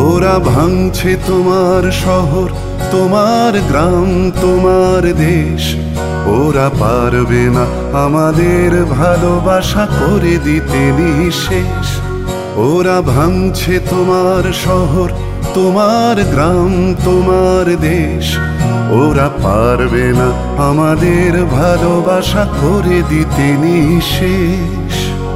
ওরা ভাঙছে তোমার শহর, তোমার গ্রাম, তোমার দেশ। ওরা পারবে না আমাদের ভালোবাসা করে দিতে নিঃশেষ। ওরা ভাঙছে তোমার শহর, তোমার গ্রাম, তোমার দেশ। ওরা পারবে না আমাদের ভালোবাসা করে দিতে নিঃশেষ।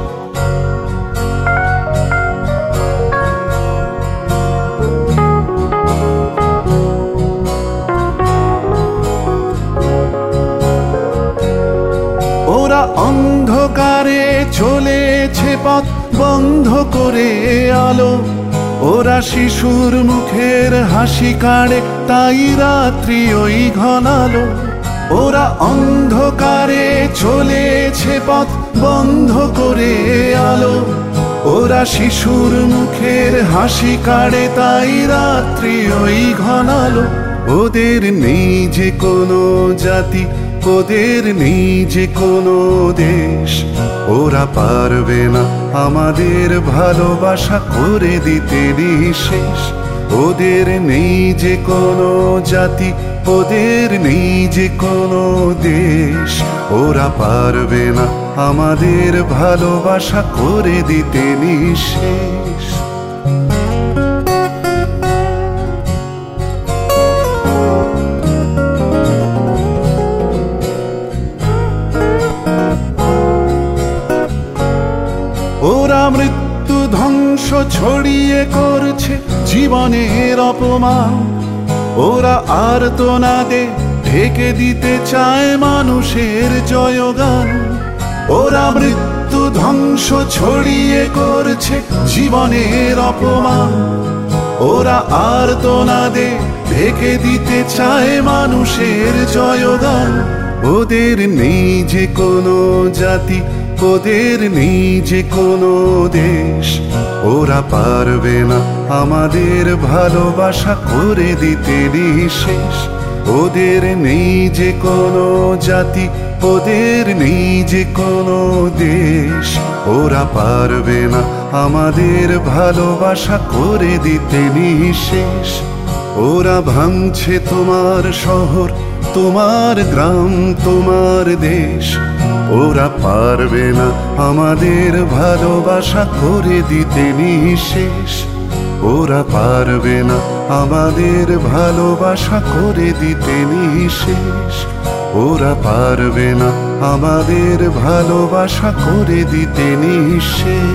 ওরা অন্ধকারে চলেছে পথ বন্ধ করে আলো। ওরা শিশুর মুখের হাসি কাড়ে, তাই রাত্রি ওই ঘনালো। ওরা অন্ধকারে চলেছে পথ বন্ধ করে আলো। ওরা শিশুর মুখের হাসি কাড়ে, তাই রাত্রি ওই ঘনালো। ওদের নেই যে কোনো জাতি, ওদের নেই যে কোনো দেশ। ওরা পারবে না আমাদের ভালোবাসা করে দিতে নিঃশেষ। ওদের নেই যে কোনো জাতি, ওদের নেই যে কোনো দেশ। ওরা পারবে না আমাদের ভালোবাসা করে দিতে নিঃশেষ। ওরা মৃত্যু ধ্বংস ছড়িয়ে করছে জীবনের অপমান। ওরা আর্তনাদে ঢেকে দিতে চায় মানুষের জয়গান। ওরা মৃত্যু ধ্বংস ছড়িয়ে করছে জীবনের অপমান। ওরা আর্তনাদে ঢেকে দিতে চায় মানুষের জয়গান। ওদের নেই যে কোনো জাতি, ওদের নেই যে কোনো দেশ। ওরা পারবে না আমাদের ভালোবাসা করে দিতে নিঃশেষ। ওদের নেই যে কোনো জাতি, ওদের নেই যে কোনো দেশ। ওরা পারবে না আমাদের ভালোবাসা করে দিতে নিঃশেষ। ওরা ভাঙছে তোমার শহর, তোমার গ্রাম, তোমার দেশ। ওরা পারবে না আমাদের ভালোবাসা করে দিতে নিঃশেষ। ওরা পারবে না আমাদের ভালোবাসা করে দিতে নিঃশেষ। ওরা পারবে না আমাদের ভালোবাসা করে দিতে নিঃশেষ।